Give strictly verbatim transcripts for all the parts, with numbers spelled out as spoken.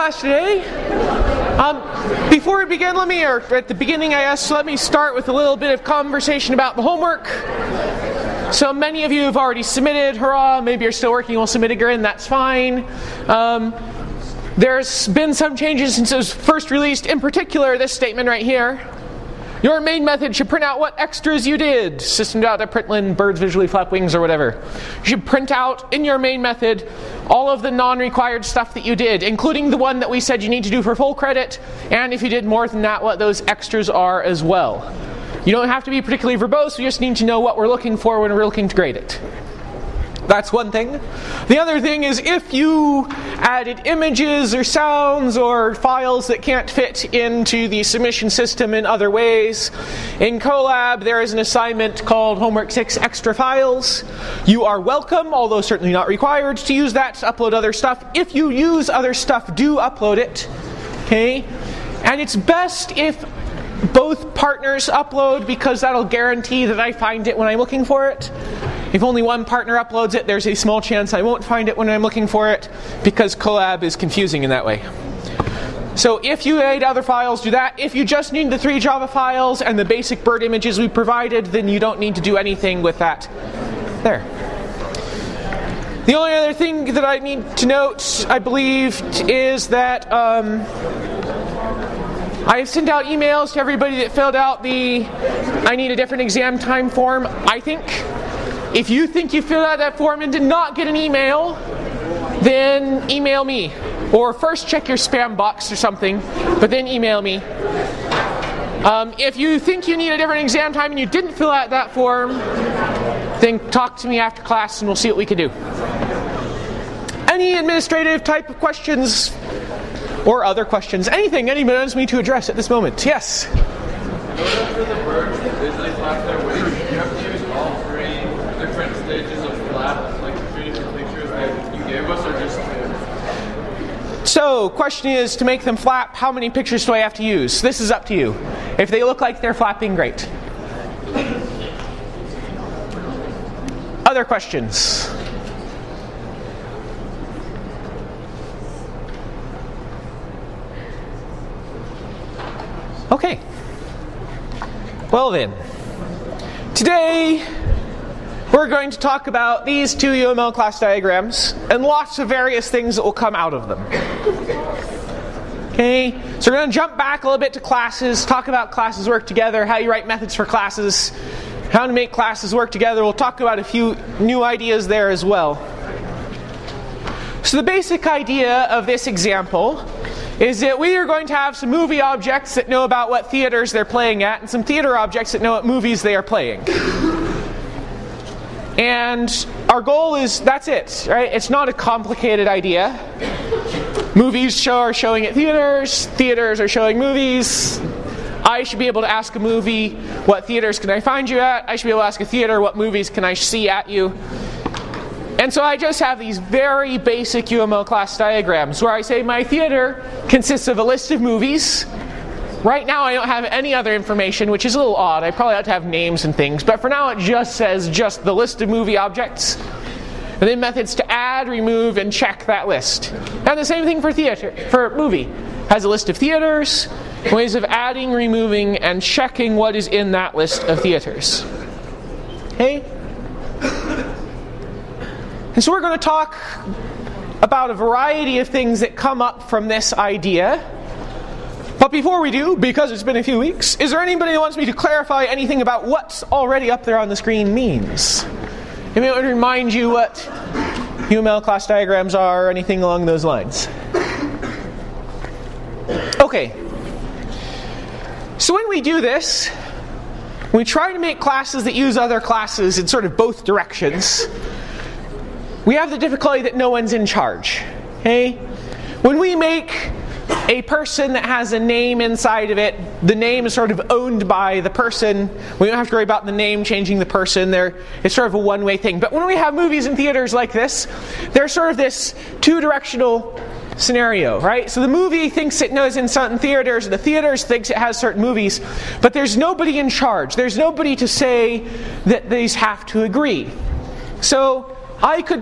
class today. Um, before we begin, let me, or at the beginning I asked, let me start with a little bit of conversation about the homework. So many of you have already submitted, hurrah, maybe you're still working on submitting again, that's fine. Um, there's been some changes since it was first released, in particular this statement right here. Your main method should print out what extras you did. System.println, birds visually flap wings, or whatever. You should print out in your main method all of the non-required stuff that you did, including the one that we said you need to do for full credit, and if you did more than that, what those extras are as well. You don't have to be particularly verbose, we just need to know what we're looking for when we're looking to grade it. That's one thing. The other thing is if you added images or sounds or files that can't fit into the submission system in other ways, in Colab there is an assignment called Homework six Extra Files. You are welcome, although certainly not required, to use that to upload other stuff. If you use other stuff, do upload it. Okay? And it's best if both partners upload, because that'll guarantee that I find it when I'm looking for it. If only one partner uploads it, there's a small chance I won't find it when I'm looking for it, because Colab is confusing in that way. So if you add other files, do that. If you just need the three Java files and the basic bird images we provided, then you don't need to do anything with that. There. The only other thing that I need to note, I believe, is that um, I have sent out emails to everybody that filled out the I need a different exam time form, I think. If you think you filled out that form and did not get an email, then email me. Or first check your spam box or something, but then email me. Um, if you think you need a different exam time and you didn't fill out that form, then talk to me after class and we'll see what we can do. Any administrative type of questions or other questions? Anything anyone wants me to address at this moment? Yes? In order for the birds to visually flap their wings, you have to use all three different stages of flap, like the three different pictures that you gave us, or just two? So, question is, to make them flap, how many pictures do I have to use? This is up to you. If they look like they're flapping, great. Other questions? Okay. Well then, today we're going to talk about these two U M L class diagrams and lots of various things that will come out of them. Okay, so we're going to jump back a little bit to classes, talk about classes work together, how you write methods for classes, how to make classes work together. We'll talk about a few new ideas there as well. So the basic idea of this example is that we are going to have some movie objects that know about what theaters they're playing at, and some theater objects that know what movies they are playing. And our goal is, that's it, right? It's not a complicated idea. Movies show are showing at theaters, theaters are showing movies. I should be able to ask a movie, what theaters can I find you at? I should be able to ask a theater, what movies can I see at you? And so I just have these very basic U M L class diagrams where I say my theater consists of a list of movies. Right now I don't have any other information, which is a little odd. I probably ought to have names and things, but for now it just says just the list of movie objects. And then methods to add, remove, and check that list. And the same thing for theater, for movie. Has a list of theaters, ways of adding, removing, and checking what is in that list of theaters. Okay? And so we're going to talk about a variety of things that come up from this idea. But before we do, because it's been a few weeks, is there anybody who wants me to clarify anything about what's already up there on the screen means? Maybe I would remind you what U M L class diagrams are or anything along those lines. Okay. So when we do this, we try to make classes that use other classes in sort of both directions. We have the difficulty that no one's in charge. Okay? When we make a person that has a name inside of it, the name is sort of owned by the person. We don't have to worry about the name changing the person. There, it's sort of a one-way thing. But when we have movies in theaters like this, there's sort of this two-directional scenario, right? So the movie thinks it knows in certain theaters, the theaters thinks it has certain movies, but there's nobody in charge. There's nobody to say that these have to agree. So I could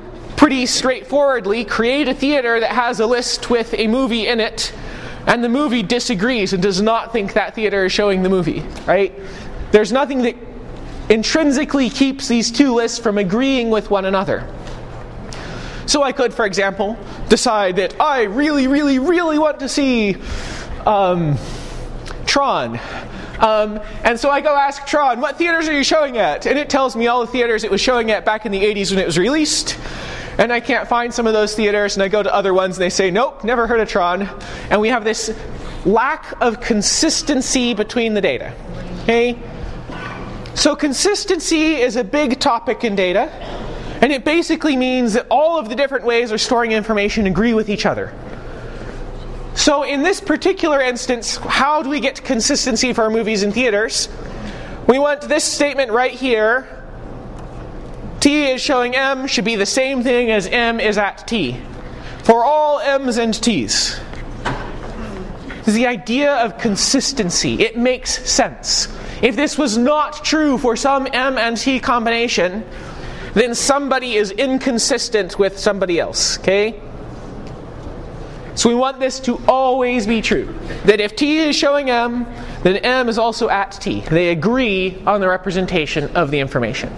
pretty straightforwardly create a theater that has a list with a movie in it, and the movie disagrees and does not think that theater is showing the movie, right? There's nothing that intrinsically keeps these two lists from agreeing with one another. So I could, for example, decide that I really, really, really want to see um, Tron. Um, and so I go ask Tron, what theaters are you showing at? And it tells me all the theaters it was showing at back in the eighties when it was released. And I can't find some of those theaters, and I go to other ones and they say, nope, never heard of Tron. And we have this lack of consistency between the data. Okay? So consistency is a big topic in data, and it basically means that all of the different ways of storing information agree with each other. So in this particular instance, how do we get consistency for our movies in theaters? We want this statement right here. T is showing M should be the same thing as M is at T. For all M's and T's. This is the idea of consistency. It makes sense. If this was not true for some M and T combination, then somebody is inconsistent with somebody else. Okay? So we want this to always be true. That if T is showing M, then M is also at T. They agree on the representation of the information.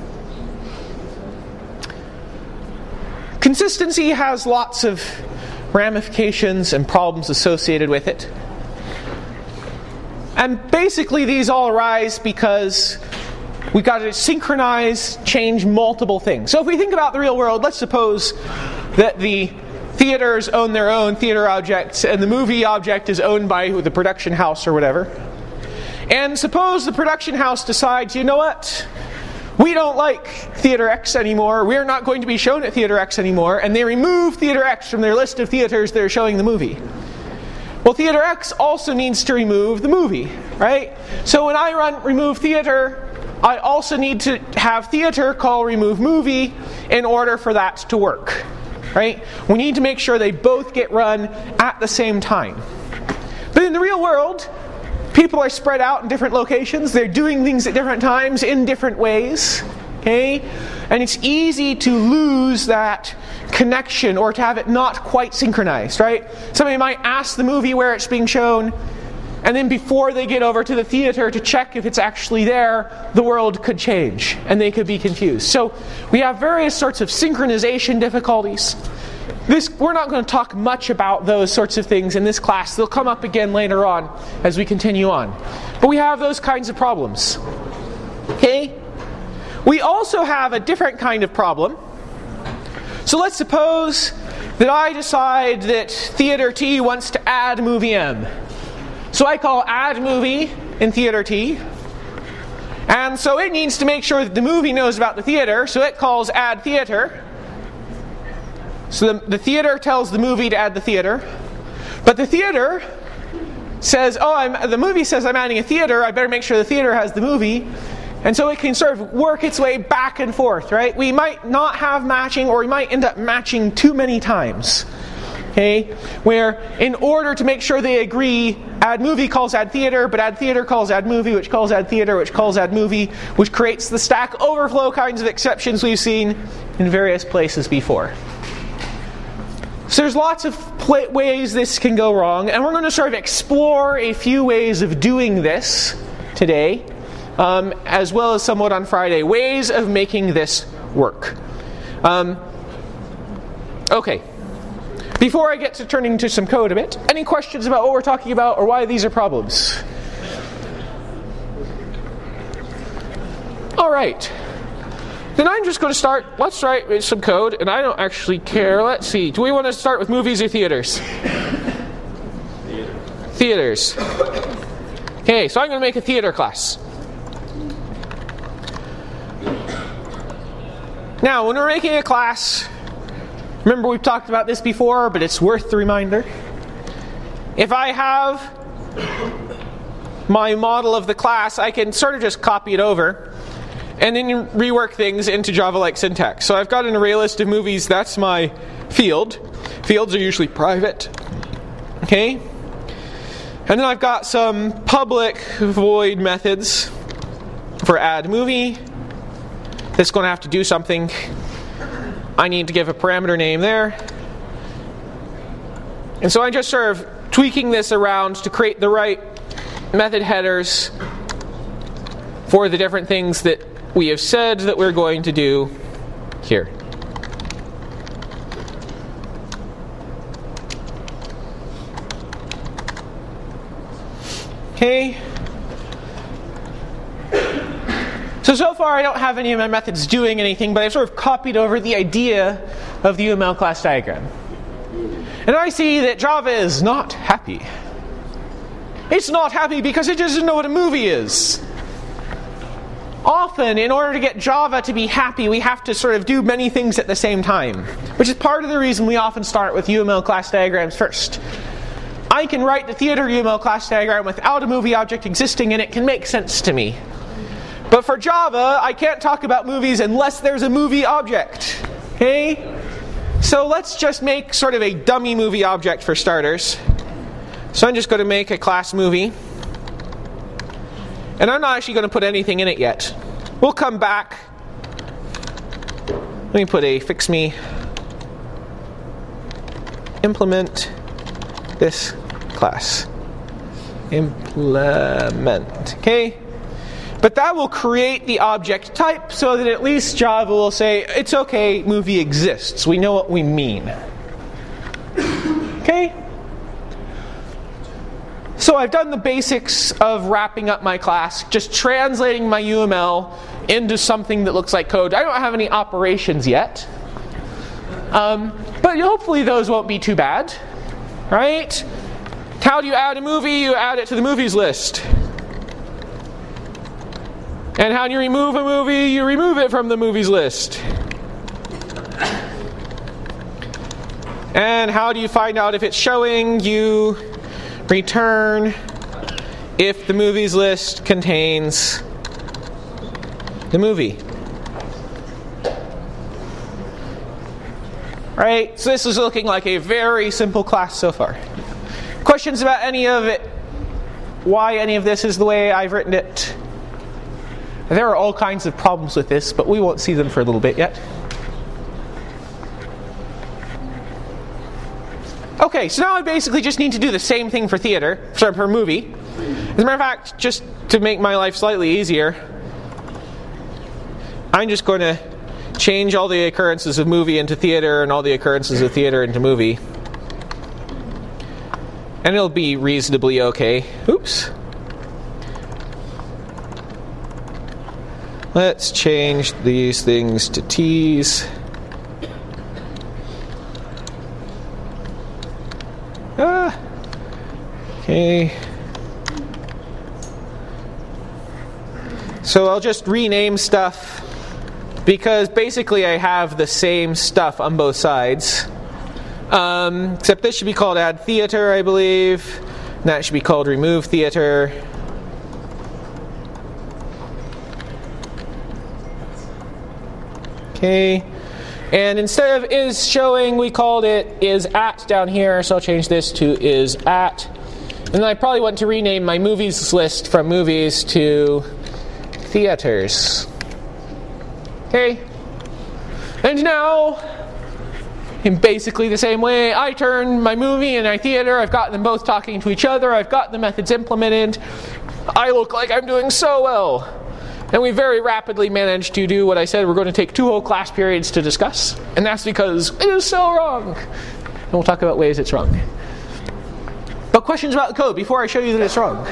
Consistency has lots of ramifications and problems associated with it. And basically these all arise because we've got to synchronize, change multiple things. So if we think about the real world, let's suppose that the theaters own their own theater objects and the movie object is owned by the production house or whatever. And suppose the production house decides, you know what? We don't like Theater X anymore. We're not going to be shown at Theater X anymore. And they remove Theater X from their list of theaters that are showing the movie. Well, Theater X also needs to remove the movie, right? So when I run remove theater, I also need to have theater call remove movie in order for that to work, right? We need to make sure they both get run at the same time. But in the real world, people are spread out in different locations. They're doing things at different times in different ways, okay? And it's easy to lose that connection or to have it not quite synchronized, right? Somebody might ask the movie where it's being shown, and then before they get over to the theater to check if it's actually there, the world could change and they could be confused. So we have various sorts of synchronization difficulties. This, we're not going to talk much about those sorts of things in this class. They'll come up again later on as we continue on. But we have those kinds of problems. Okay? We also have a different kind of problem. So let's suppose that I decide that Theater T wants to add movie M. So I call add movie in Theater T. And so it needs to make sure that the movie knows about the theater, so it calls add theater. So the, the theater tells the movie to add the theater. But the theater says, oh, I'm, the movie says I'm adding a theater, I better make sure the theater has the movie. And so it can sort of work its way back and forth, right? We might not have matching, or we might end up matching too many times. Okay? Where in order to make sure they agree, add movie calls add theater, but add theater calls add movie, which calls add theater, which calls add movie, which creates the Stack Overflow kinds of exceptions we've seen in various places before. So there's lots of pl- ways this can go wrong, and we're going to sort of explore a few ways of doing this today, um, as well as somewhat on Friday, ways of making this work. Um, okay. Before I get to turning to some code a bit, any questions about what we're talking about or why these are problems? All right. Then I'm just going to start, let's write with some code, and I don't actually care. Let's see. Do we want to start with movies or theaters? Theaters. Okay, so I'm going to make a theater class. Now, when we're making a class, remember we've talked about this before, but it's worth the reminder. If I have my model of the class, I can sort of just copy it over and then rework things into Java-like syntax. So I've got an array list of movies. That's my field. Fields are usually private. Okay? And then I've got some public void methods for add movie. That's going to have to do something. I need to give a parameter name there. And so I'm just sort of tweaking this around to create the right method headers for the different things that we have said that we're going to do here. Okay. So, so far I don't have any of my methods doing anything, but I've sort of copied over the idea of the U M L class diagram. And I see that Java is not happy. It's not happy because it doesn't know what a movie is. Often, in order to get Java to be happy, we have to sort of do many things at the same time, which is part of the reason we often start with U M L class diagrams first. I can write the theater U M L class diagram without a movie object existing, and it can make sense to me. But for Java, I can't talk about movies unless there's a movie object. Okay? So let's just make sort of a dummy movie object for starters. So I'm just going to make a class movie. And I'm not actually going to put anything in it yet. We'll come back. Let me put a fix me implement this class. Implement. Okay? But that will create the object type so that at least Java will say, it's okay, movie exists. We know what we mean. Okay? So I've done the basics of wrapping up my class, just translating my U M L into something that looks like code. I don't have any operations yet. Um, but hopefully those won't be too bad. Right? How do you add a movie? You add it to the movies list. And how do you remove a movie? You remove it from the movies list. And how do you find out if it's showing? You return if the movies list contains the movie. Right? So this is looking like a very simple class so far. Questions about any of it? Why any of this is the way I've written it? There are all kinds of problems with this, but we won't see them for a little bit yet. Okay, so now I basically just need to do the same thing for theater, sorry, for movie. As a matter of fact, just to make my life slightly easier, I'm just going to change all the occurrences of movie into theater and all the occurrences of theater into movie. And it'll be reasonably okay. Oops. Let's change these things to T's. Ah. Okay. So I'll just rename stuff because basically I have the same stuff on both sides. Um, except this should be called add theater, I believe. And that should be called remove theater. Okay. And instead of is showing, we called it is at down here. So I'll change this to is at. And then I probably want to rename my movies list from movies to theaters. Okay. And now, in basically the same way, I turn my movie and my theater. I've got them both talking to each other. I've got the methods implemented. I look like I'm doing so well. And we very rapidly managed to do what I said we're going to take two whole class periods to discuss. And that's because it is so wrong. And we'll talk about ways it's wrong. But questions about the code before I show you that it's wrong?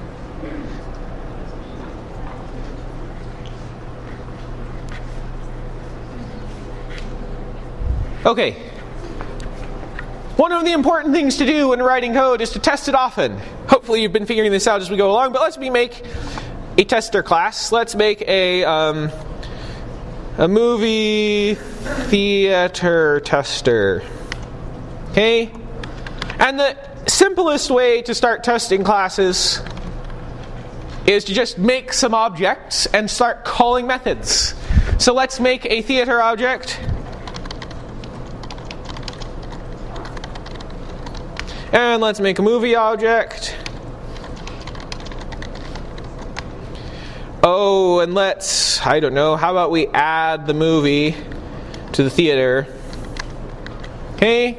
Okay. One of the important things to do when writing code is to test it often. Hopefully you've been figuring this out as we go along, but let's me make a tester class. Let's make a um, a movie theater tester. Okay? And the simplest way to start testing classes is to just make some objects and start calling methods. So let's make a theater object. And let's make a movie object. Oh, and let's, I don't know, how about we add the movie to the theater. Okay?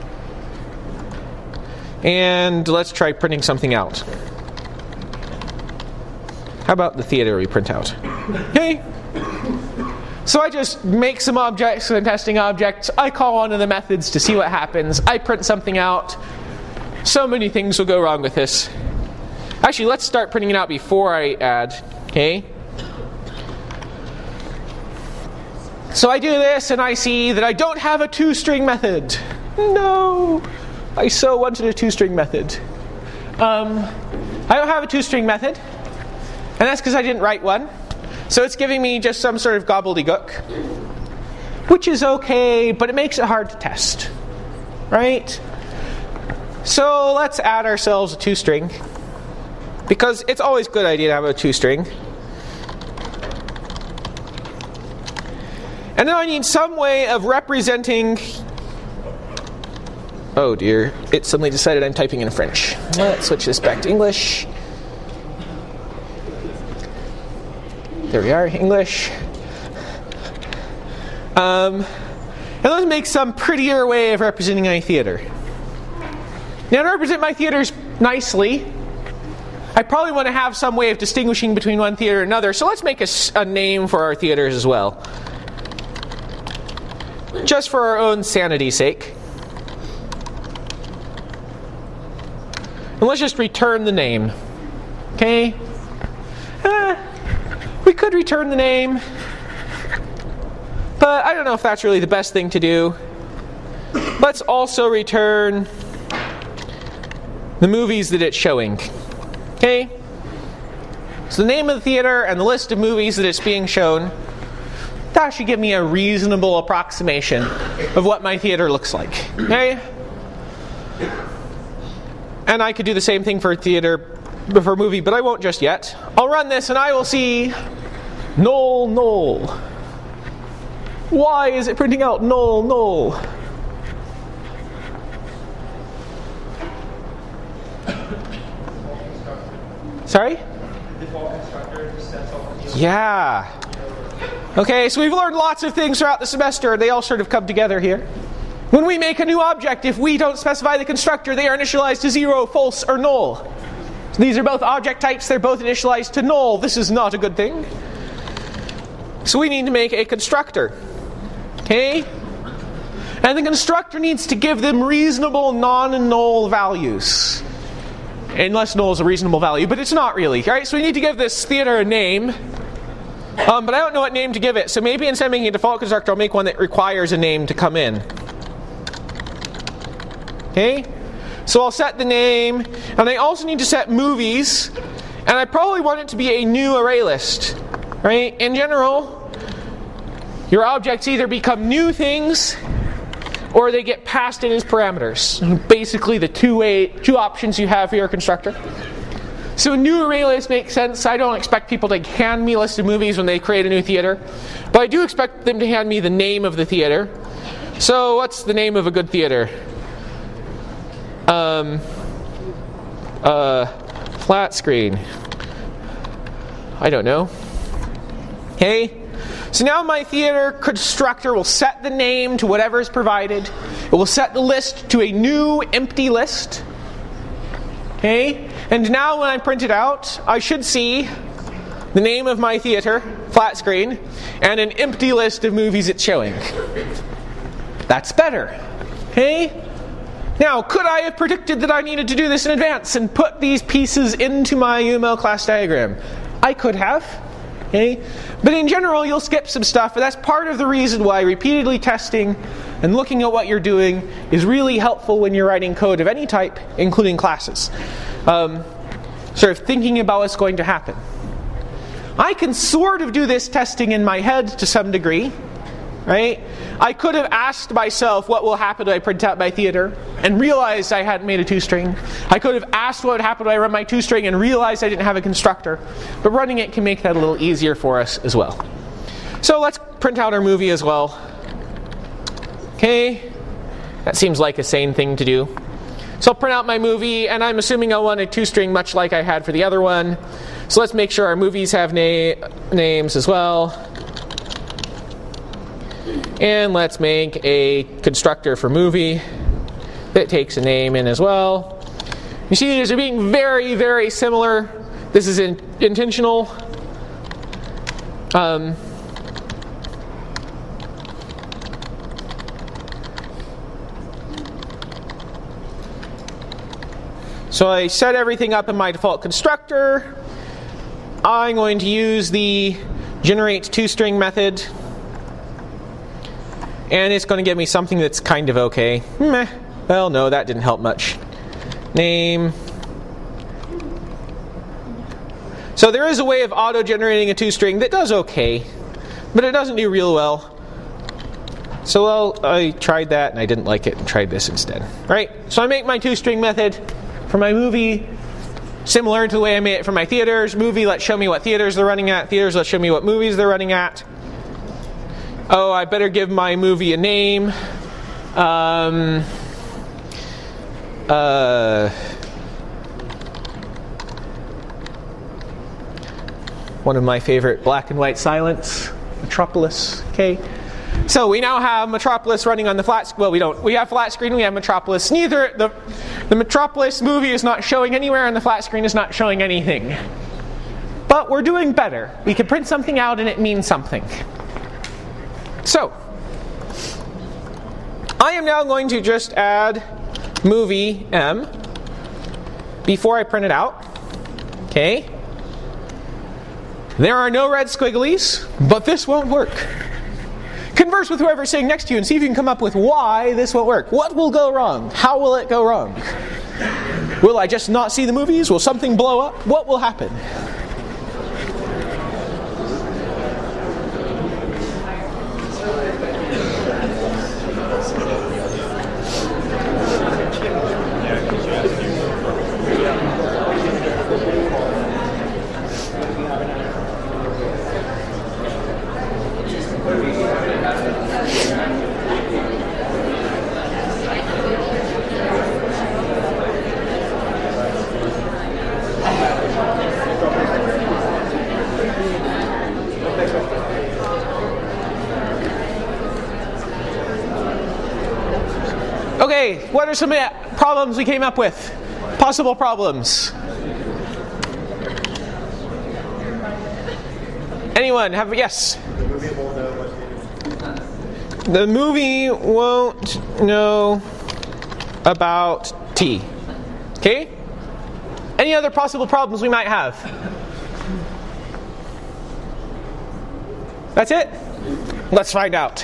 And let's try printing something out. How about the theater we print out? Okay? So I just make some objects, some testing objects. I call on to the methods to see what happens. I print something out. So many things will go wrong with this. Actually, let's start printing it out before I add. Okay? So I do this and I see that I don't have a two-string method. No! I so wanted a two-string method. Um, I don't have a two-string method. And that's because I didn't write one. So it's giving me just some sort of gobbledygook. Which is okay, but it makes it hard to test. Right? So let's add ourselves a two-string. Because it's always a good idea to have a two-string. And now I need some way of representing... Oh dear, it suddenly decided I'm typing in French. Let's switch this back to English. There we are, English. Um, and let's make some prettier way of representing my theater. Now to represent my theaters nicely, I probably want to have some way of distinguishing between one theater and another, so let's make a, a name for our theaters as well. Just for our own sanity's sake. And let's just return the name. Okay? Eh, we could return the name, but I don't know if that's really the best thing to do. Let's also return the movies that it's showing. Okay? So the name of the theater and the list of movies that it's being shown, that should give me a reasonable approximation of what my theater looks like. Okay? And I could do the same thing for theater, for a movie, but I won't just yet. I'll run this and I will see null, null. Why is it printing out null, null? Sorry? Yeah. Okay, so we've learned lots of things throughout the semester. They all sort of come together here. When we make a new object, if we don't specify the constructor, they are initialized to zero, false, or null. So these are both object types. They're both initialized to null. This is not a good thing. So we need to make a constructor. Okay? And the constructor needs to give them reasonable non-null values. Unless null is a reasonable value, but it's not really. Right? So we need to give this theater a name. Um, but I don't know what name to give it. So maybe instead of making a default constructor, I'll make one that requires a name to come in. Okay? So I'll set the name. And I also need to set movies. And I probably want it to be a new array list. Right? In general, your objects either become new things or they get passed in as parameters. Basically the two way, two options you have for your constructor. So a new array list makes sense. I don't expect people to hand me a list of movies when they create a new theater. But I do expect them to hand me the name of the theater. So what's the name of a good theater? Um, uh, flat screen. I don't know. Okay? So now my theater constructor will set the name to whatever is provided. It will set the list to a new empty list. Okay? And now when I print it out, I should see the name of my theater, flat screen, and an empty list of movies it's showing. That's better. Okay? Now, could I have predicted that I needed to do this in advance and put these pieces into my U M L class diagram? I could have. Okay? But in general, you'll skip some stuff, but that's part of the reason why repeatedly testing and looking at what you're doing is really helpful when you're writing code of any type, including classes. Um, sort of thinking about what's going to happen. I can sort of do this testing in my head to some degree, right? I could have asked myself what will happen when I print out my theater and realized I hadn't made a two-string. I could have asked what would happen when I run my two-string and realized I didn't have a constructor. But running it can make that a little easier for us as well. So let's print out our movie as well. Okay, that seems like a sane thing to do. So I'll print out my movie, and I'm assuming I want a two-string much like I had for the other one. So let's make sure our movies have na- names as well. And let's make a constructor for movie that takes a name in as well. You see these are being very, very similar. This is in, intentional. Um, so I set everything up in my default constructor. I'm going to use the generate toString method. And it's going to give me something that's kind of okay. Meh. Well, no, that didn't help much. Name. So there is a way of auto-generating a toString that does okay, but it doesn't do real well. So well, I tried that and I didn't like it and tried this instead. Right? So I make my toString method for my movie similar to the way I made it for my theaters. Movie, let's show me what theaters they're running at. Theaters, let's show me what movies they're running at. Oh, I better give my movie a name. Um, uh, one of my favorite black and white silents, Metropolis. Okay, so we now have Metropolis running on the flat. Well, we don't. We have flat screen. We have Metropolis. Neither the the Metropolis movie is not showing anywhere, and the flat screen is not showing anything. But we're doing better. We can print something out, and it means something. So, I am now going to just add movie M before I print it out. Okay. There are no red squigglies, but this won't work. Converse with whoever's sitting next to you and see if you can come up with why this won't work. What will go wrong? How will it go wrong? Will I just not see the movies? Will something blow up? What will happen? Okay, what are some problems we came up with? Possible problems. Anyone have yes? The movie won't know about T. Okay? Any other possible problems we might have? That's it? Let's find out.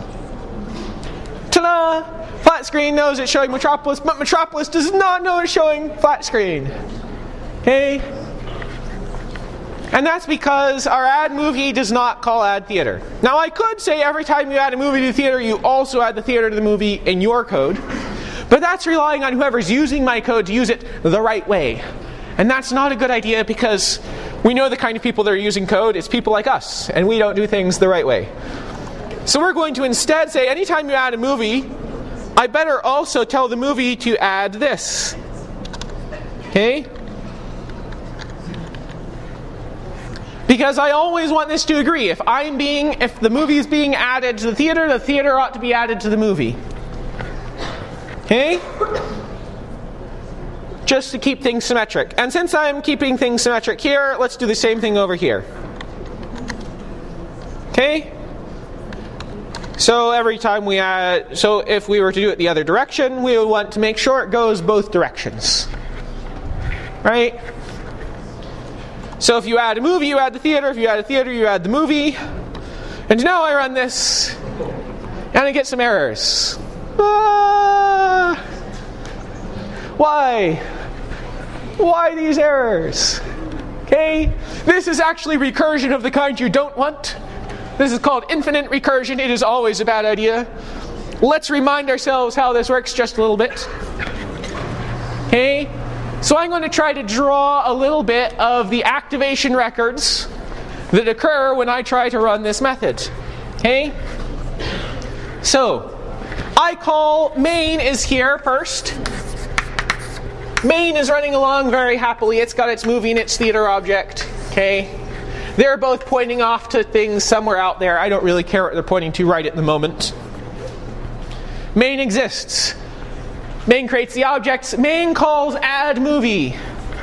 Ta-da! Flat screen knows it's showing Metropolis, but Metropolis does not know it's showing flat screen. Okay? And that's because our add movie does not call add theater. Now I could say every time you add a movie to the theater, you also add the theater to the movie in your code. But that's relying on whoever's using my code to use it the right way. And that's not a good idea because we know the kind of people that are using code. It's people like us, and we don't do things the right way. So we're going to instead say anytime you add a movie, I better also tell the movie to add this. Okay? Because I always want this to agree. If I'm being, if the movie is being added to the theater, the theater ought to be added to the movie. Okay? Just to keep things symmetric. And since I'm keeping things symmetric here, let's do the same thing over here. Okay? So every time we add, so if we were to do it the other direction, we would want to make sure it goes both directions. Right? So if you add a movie, you add the theater. If you add a theater, you add the movie. And now I run this, and I get some errors. Ah! Why? Why these errors? Okay? This is actually recursion of the kind you don't want. This is called infinite recursion. It is always a bad idea. Let's remind ourselves how this works just a little bit. Okay? So I'm going to try to draw a little bit of the activation records that occur when I try to run this method. Okay? So, I call main is here first. Main is running along very happily. It's got its movie and its theater object. Okay? They're both pointing off to things somewhere out there. I don't really care what they're pointing to right at the moment. Main exists. Main creates the objects. Main calls add movie.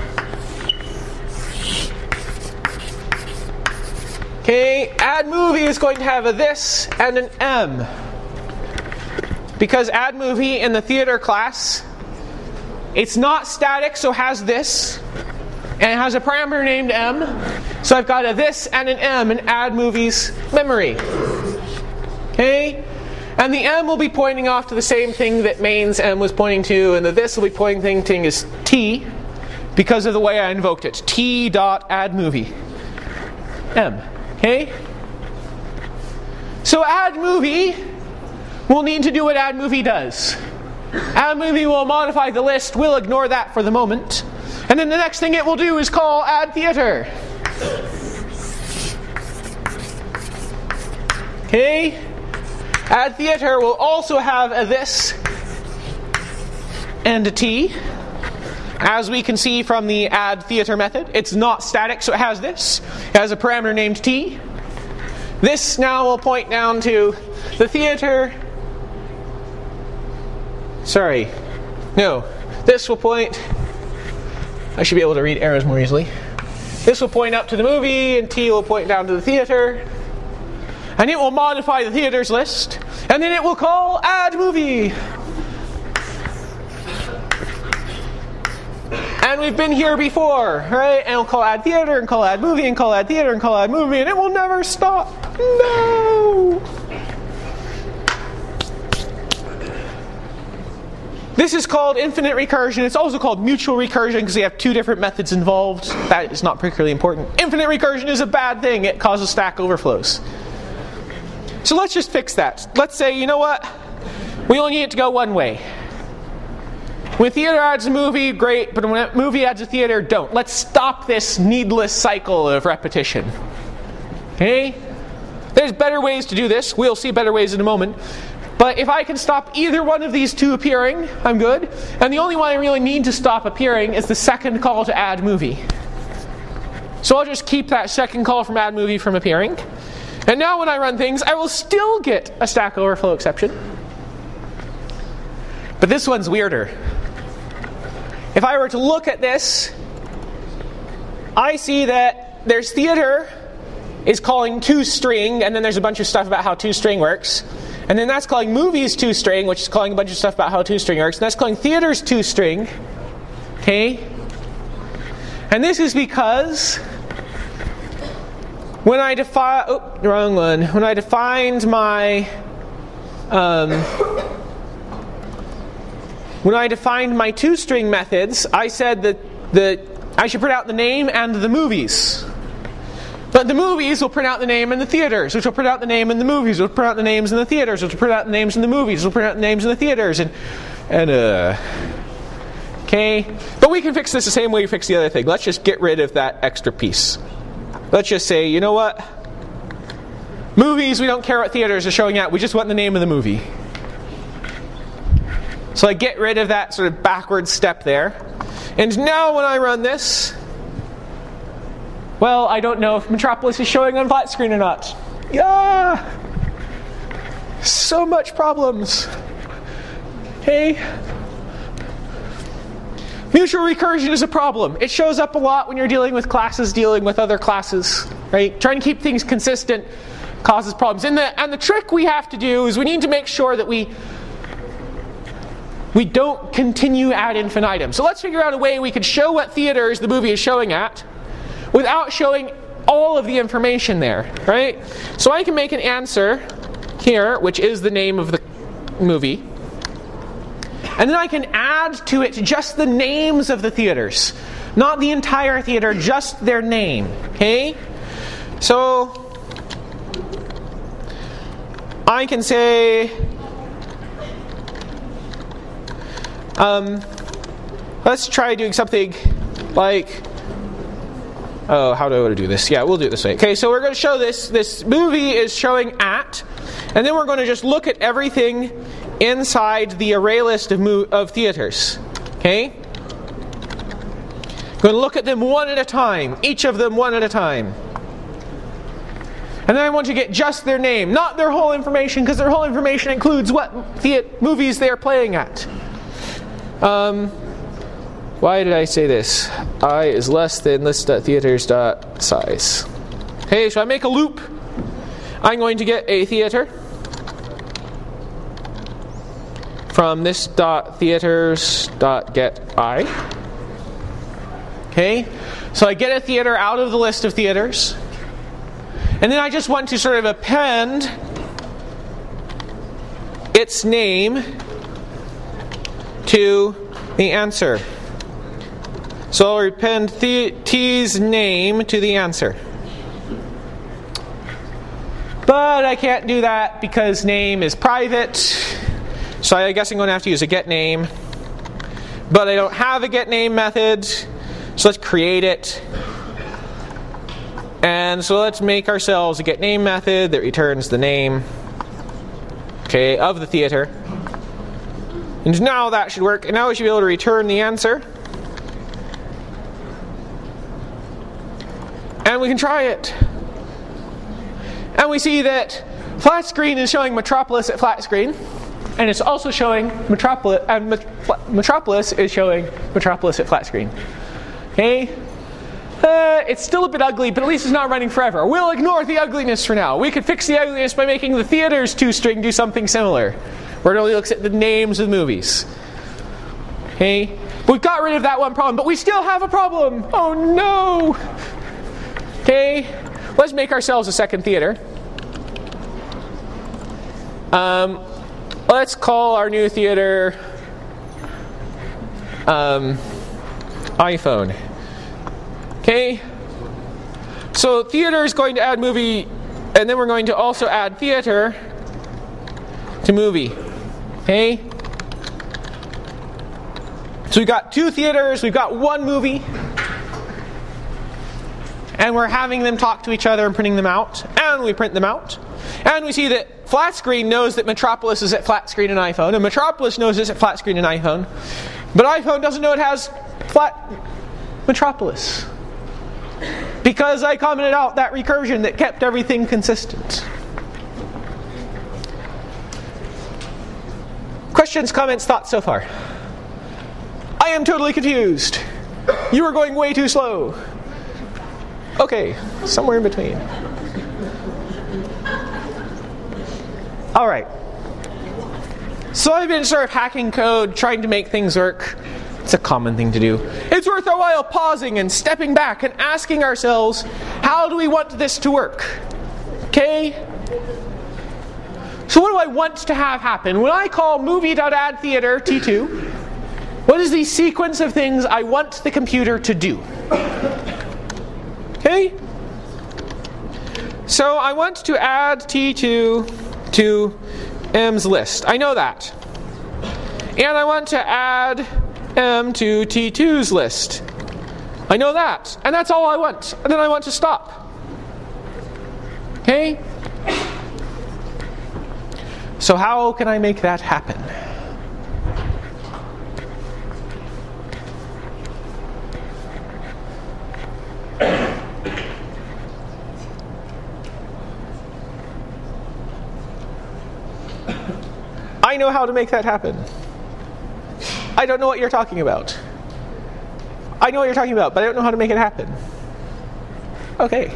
Okay, add movie is going to have a this and an M. Because add movie in the theater class, it's not static, so has this. And it has a parameter named M. So I've got a this and an M in add movie's memory. Okay? And the M will be pointing off to the same thing that main's M was pointing to, and the this will be pointing to is T because of the way I invoked it. T dot add movie. M. Okay? So add movie will need to do what add movie does. Add movie will modify the list. We'll ignore that for the moment. And then the next thing it will do is call add theater. Okay? Add theater will also have a this and a T. As we can see from the add theater method, it's not static, so it has this. It has a parameter named T. This now will point down to the theater. Sorry. No. This will point... I should be able to read arrows more easily. This will point up to the movie, and T will point down to the theater. And it will modify the theater's list. And then it will call add movie. And we've been here before, right? And it'll call add theater, and call add movie, and call add theater, and call add movie, and it will never stop. No! This is called infinite recursion. It's also called mutual recursion because we have two different methods involved. That is not particularly important. Infinite recursion is a bad thing. It causes stack overflows. So let's just fix that. Let's say, you know what? We only need it to go one way. When theater adds a movie, great. But when a movie adds a theater, don't. Let's stop this needless cycle of repetition. Okay? There's better ways to do this. We'll see better ways in a moment. But if I can stop either one of these two appearing, I'm good. And the only one I really need to stop appearing is the second call to add movie. So I'll just keep that second call from add movie from appearing. And now when I run things, I will still get a stack overflow exception. But this one's weirder. If I were to look at this, I see that there's theater is calling toString, and then there's a bunch of stuff about how toString works. And then that's calling movies toString, which is calling a bunch of stuff about how toString works. And that's calling theaters toString. Okay? And this is because when I define... Oh, wrong one. When I defined my... Um, when I defined my toString methods, I said that, that I should print out the name and the movies. But the movies will print out the name in the theaters, which will print out the name in the movies, which will print out the names in the theaters, which will print out the names in the movies, which will print out the names in the theaters, and and uh, okay. But we can fix this the same way we fix the other thing. Let's just get rid of that extra piece. Let's just say, you know what? Movies, we don't care what theaters are showing at. We just want the name of the movie. So I get rid of that sort of backward step there, and now when I run this. Well, I don't know if Metropolis is showing on flat screen or not. Yeah! So much problems. Hey? Mutual recursion is a problem. It shows up a lot when you're dealing with classes dealing with other classes. Right? Trying to keep things consistent causes problems. And the, and the trick we have to do is we need to make sure that we we don't continue ad infinitum. So let's figure out a way we could show what theaters the movie is showing at without showing all of the information there, right? So I can make an answer here, which is the name of the movie. And then I can add to it just the names of the theaters. Not the entire theater, just their name, okay? So I can say, um, let's try doing something like, oh, how do I want to do this? Yeah, we'll do it this way. Okay, so we're going to show this. This movie is showing at, and then we're going to just look at everything inside the array list of, mo- of theaters. Okay? We're going to look at them one at a time, each of them one at a time. And then I want to get just their name, not their whole information, because their whole information includes what the movies they're playing at. Um, why did I say this? I is less than list.theaters.size. Okay, so I make a loop. I'm going to get a theater from this dot theaters dot get I. Okay, so I get a theater out of the list of theaters. And then I just want to sort of append its name to the answer. So I'll append the, T's name to the answer. But I can't do that because name is private. So I guess I'm going to have to use a get name. But I don't have a get name method. So let's create it. And so let's make ourselves a get name method that returns the name, okay, of the theater. And now that should work. And now we should be able to return the answer. And we can try it. And we see that flat screen is showing Metropolis at flat screen. And it's also showing Metropolis, and Met- Metropolis is showing Metropolis at flat screen. Okay? Uh, it's still a bit ugly, but at least it's not running forever. We'll ignore the ugliness for now. We could fix the ugliness by making the theater's two-string do something similar, where it only looks at the names of the movies. Okay? We've got rid of that one problem, but we still have a problem. Oh no! Okay? Let's make ourselves a second theater. Um, let's call our new theater um, iPhone. Okay, so theater is going to add movie, and then we're going to also add theater to movie. Okay, so we've got two theaters, we've got one movie, and we're having them talk to each other and printing them out, and we print them out, and we see that flat screen knows that Metropolis is at flat screen and iPhone, and Metropolis knows it's at flat screen and iPhone, but iPhone doesn't know it has flat Metropolis. Because I commented out that recursion that kept everything consistent. Questions, comments, thoughts so far? I am totally confused. You are going way too slow. Okay, somewhere in between. Alright. So I've been sort of hacking code, trying to make things work. It's a common thing to do. It's worth our while pausing and stepping back and asking ourselves, how do we want this to work? Okay? So what do I want to have happen? When I call movie.addTheater T two, what is the sequence of things I want the computer to do? Okay? So I want to add T two to M's list. I know that. And I want to add M to T two's list. I know that. And that's all I want. And then I want to stop. Okay? So how can I make that happen? I know how to make that happen. I don't know what you're talking about. I know what you're talking about, but I don't know how to make it happen. Okay.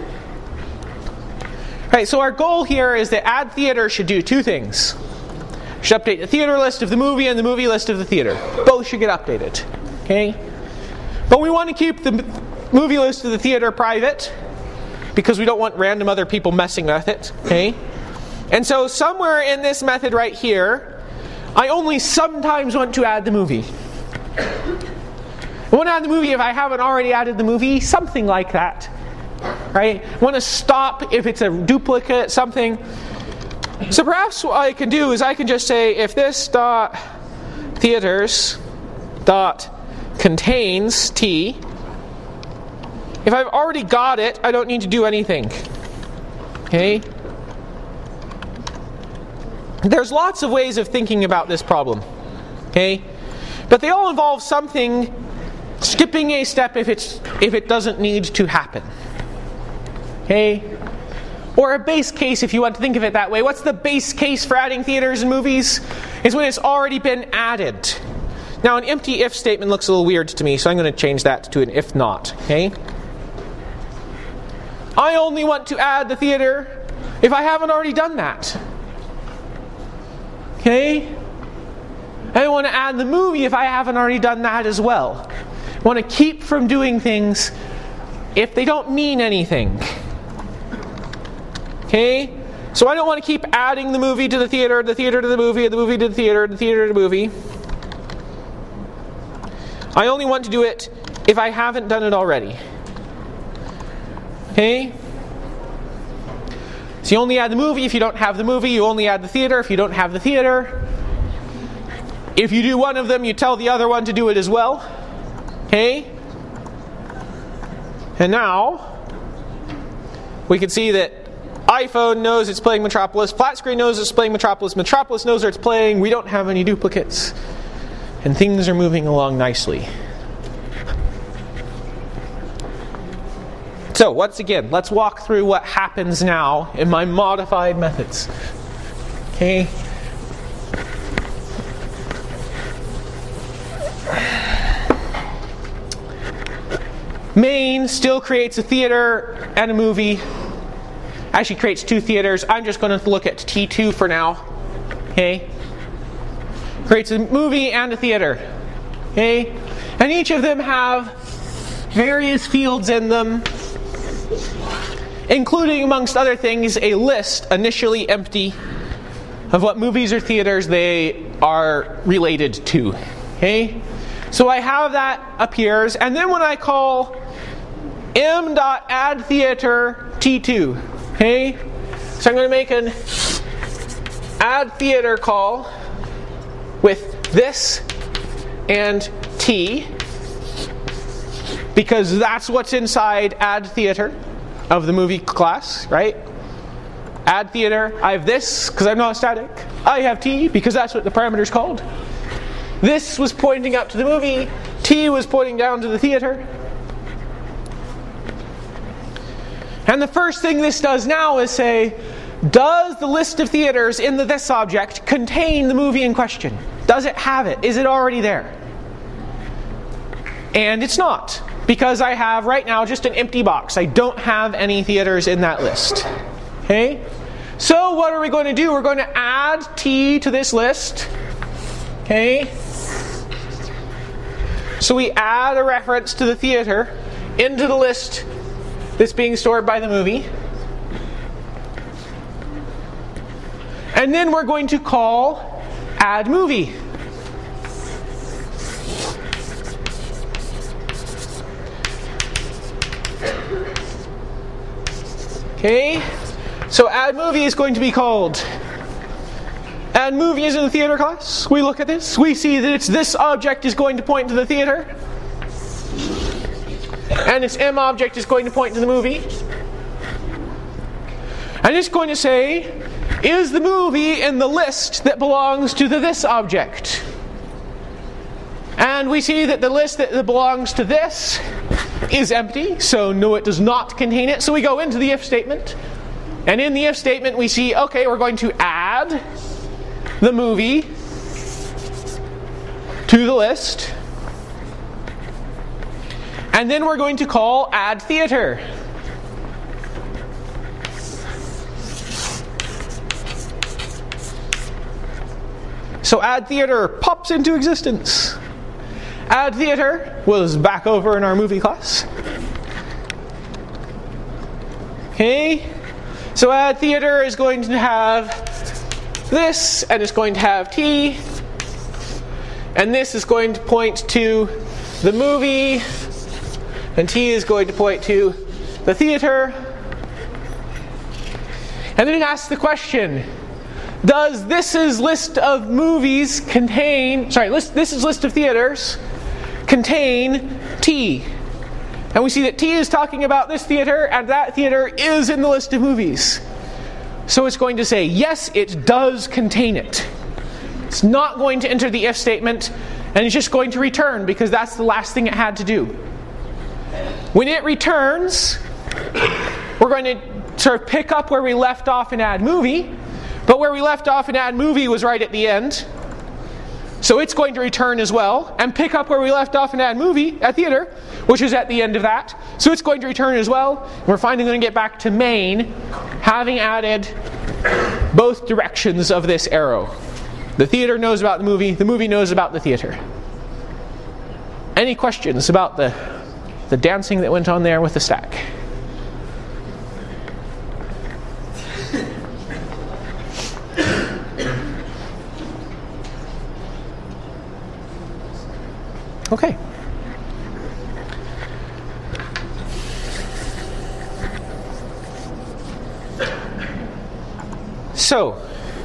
Right, so our goal here is that add theater should do two things. Should update the theater list of the movie and the movie list of the theater. Both should get updated. Okay? But we want to keep the movie list of the theater private because we don't want random other people messing with it. Okay? And so somewhere in this method right here, I only sometimes want to add the movie. I want to add the movie if I haven't already added the movie, something like that. Right? I want to stop if it's a duplicate, something. So perhaps what I can do is I can just say if this dot theaters dot contains T, if I've already got it, I don't need to do anything. Okay? There's lots of ways of thinking about this problem, okay? But they all involve something, skipping a step if it's if it doesn't need to happen, okay? or a base case if you want to think of it that way. What's the base case for adding theaters and movies? Is when it's already been added. Now an empty if statement looks a little weird to me, so I'm going to change that to an if not. Okay? I only want to add the theater if I haven't already done that. Okay? I want to add the movie if I haven't already done that as well. I want to keep from doing things if they don't mean anything. Okay? So I don't want to keep adding the movie to the theater, the theater to the movie, the movie to the theater, the theater to the movie. I only want to do it if I haven't done it already. Okay? So you only add the movie if you don't have the movie. You only add the theater if you don't have the theater. If you do one of them, you tell the other one to do it as well. Okay? And now, we can see that iPhone knows it's playing Metropolis. Flat Screen knows it's playing Metropolis. Metropolis knows where it's playing. We don't have any duplicates. And things are moving along nicely. So, once again, let's walk through what happens now in my modified methods. Okay? Main still creates a theater and a movie. Actually creates two theaters. I'm just going to look at T two for now. Okay? Creates a movie and a theater. Okay? And each of them have various fields in them, including, amongst other things, a list, initially empty, of what movies or theaters they are related to. Okay? So I have that appears, and then when I call m.addTheater T two, okay? So I'm going to make an add theater call with this and T, because that's what's inside add theater of the movie class, right? Add theater, I have this because I'm not static. I have T because that's what the parameter is called. This was pointing up to the movie. T was pointing down to the theater. And the first thing this does now is say, does the list of theaters in the this object contain the movie in question? Does it have it? Is it already there? And it's not, because I have right now just an empty box. I don't have any theaters in that list. Okay? So what are we going to do? We're going to add T to this list. Okay? So we add a reference to the theater into the list that's being stored by the movie. And then we're going to call add movie. Okay? So add movie is going to be called add movie is in the theater class. We look at this. We see that it's this object is going to point to the theater. And its M object is going to point to the movie. And it's going to say, is the movie in the list that belongs to the this object? And we see that the list that belongs to this is empty, so no, it does not contain it. So we go into the if statement. And in the if statement we see, okay, we're going to add the movie to the list. And then we're going to call add theater. So add theater pops into existence. Add theater was back over in our movie class. Okay? So add theater is going to have this, and it's going to have T, and this is going to point to the movie, and T is going to point to the theater. And then it asks the question, does this's list of movies contain, sorry, list, this's list of theaters contain T? And we see that T is talking about this theater, and that theater is in the list of movies. So it's going to say, yes, it does contain it. It's not going to enter the if statement, and it's just going to return, because that's the last thing it had to do. When it returns, we're going to sort of pick up where we left off in add movie, but where we left off in add movie was right at the end. So it's going to return as well, and pick up where we left off in add movie at theater, which is at the end of that. So it's going to return as well. And we're finally going to get back to main, having added both directions of this arrow. The theater knows about the movie, the movie knows about the theater. Any questions about the, the dancing that went on there with the stack? Okay. So,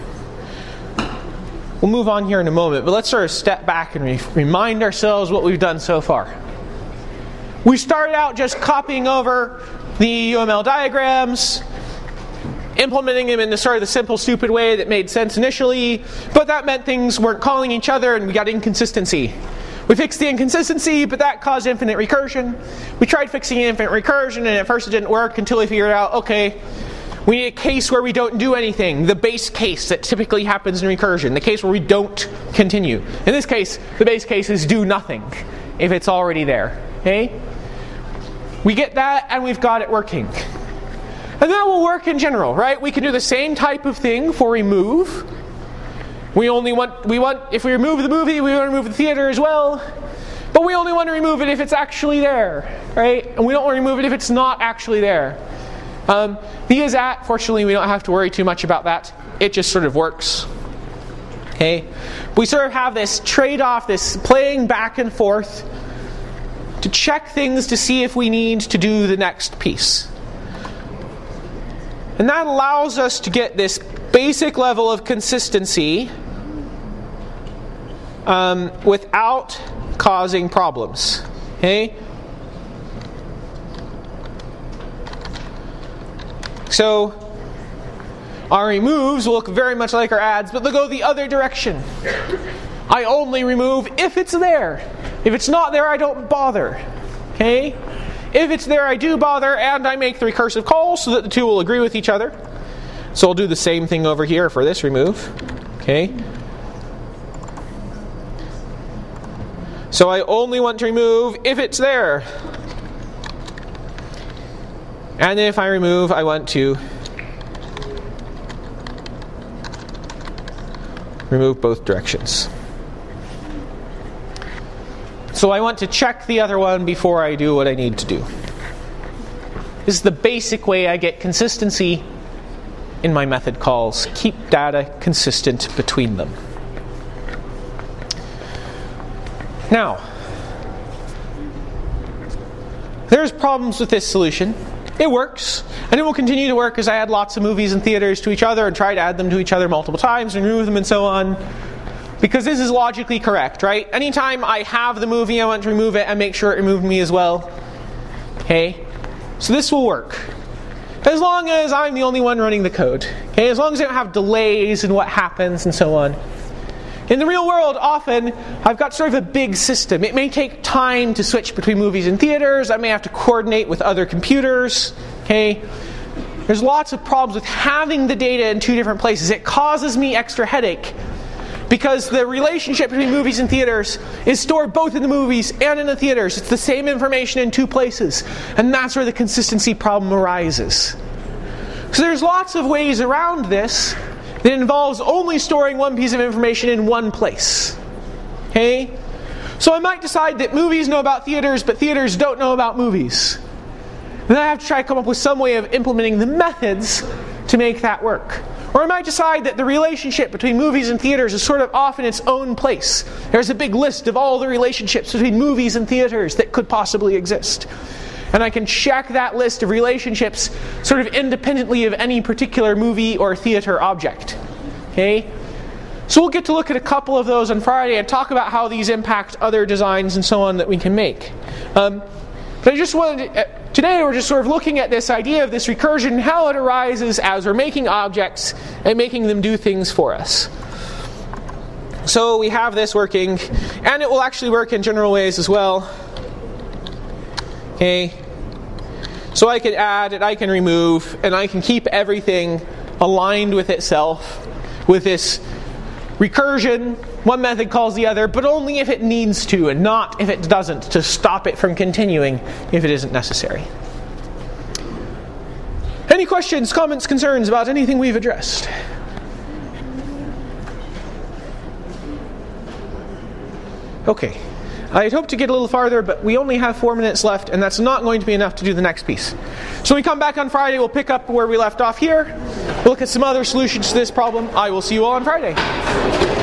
we'll move on here in a moment, but let's sort of step back and re- remind ourselves what we've done so far. We started out just copying over the U M L diagrams, implementing them in the sort of the simple, stupid way that made sense initially, but that meant things weren't calling each other and we got inconsistency. We fixed the inconsistency, but that caused infinite recursion. We tried fixing infinite recursion, and at first it didn't work until we figured out, okay, we need a case where we don't do anything. The base case that typically happens in recursion. The case where we don't continue. In this case, the base case is do nothing if it's already there. Okay? We get that, and we've got it working. And that will work in general, right? We can do the same type of thing for remove. We only want, we want, if we remove the movie, we want to remove the theater as well. But we only want to remove it if it's actually there, right? And we don't want to remove it if it's not actually there. Um, the is at, fortunately, we don't have to worry too much about that. It just sort of works. Okay? We sort of have this trade-off, this playing back and forth to check things to see if we need to do the next piece. And that allows us to get this basic level of consistency um, without causing problems. Okay? So, our removes will look very much like our adds, but they'll go the other direction. I only remove if it's there. If it's not there, I don't bother. Okay? If it's there, I do bother, and I make the recursive call so that the two will agree with each other. So I'll do the same thing over here for this remove. Okay? So I only want to remove if it's there. And if I remove, I want to remove both directions. So I want to check the other one before I do what I need to do. This is the basic way I get consistency in my method calls. Keep data consistent between them. Now, there's problems with this solution. It works, and it will continue to work as I add lots of movies and theaters to each other and try to add them to each other multiple times and remove them and so on. Because this is logically correct, right? Anytime I have the movie, I want to remove it and make sure it removed me as well. Okay? So this will work. As long as I'm the only one running the code. Okay? As long as I don't have delays in what happens and so on. In the real world, often, I've got sort of a big system. It may take time to switch between movies and theaters. I may have to coordinate with other computers. Okay? There's lots of problems with having the data in two different places. It causes me extra headache because the relationship between movies and theaters is stored both in the movies and in the theaters. It's the same information in two places. And that's where the consistency problem arises. So there's lots of ways around this that involves only storing one piece of information in one place. Okay? So I might decide that movies know about theaters, but theaters don't know about movies. Then I have to try to come up with some way of implementing the methods to make that work. Or I might decide that the relationship between movies and theaters is sort of off in its own place. There's a big list of all the relationships between movies and theaters that could possibly exist. And I can check that list of relationships sort of independently of any particular movie or theater object. Okay? So we'll get to look at a couple of those on Friday and talk about how these impact other designs and so on that we can make. Um, but I just wanted to, uh, today we're just sort of looking at this idea of this recursion, how it arises as we're making objects and making them do things for us. So we have this working, and it will actually work in general ways as well. Okay. So I can add and I can remove, and I can keep everything aligned with itself with this recursion. One method calls the other, but only if it needs to, and not if it doesn't, to stop it from continuing if it isn't necessary. Any questions, comments, concerns about anything we've addressed? Okay. I had hoped to get a little farther, but we only have four minutes left, and that's not going to be enough to do the next piece. So when we come back on Friday, we'll pick up where we left off here. We'll look at some other solutions to this problem. I will see you all on Friday.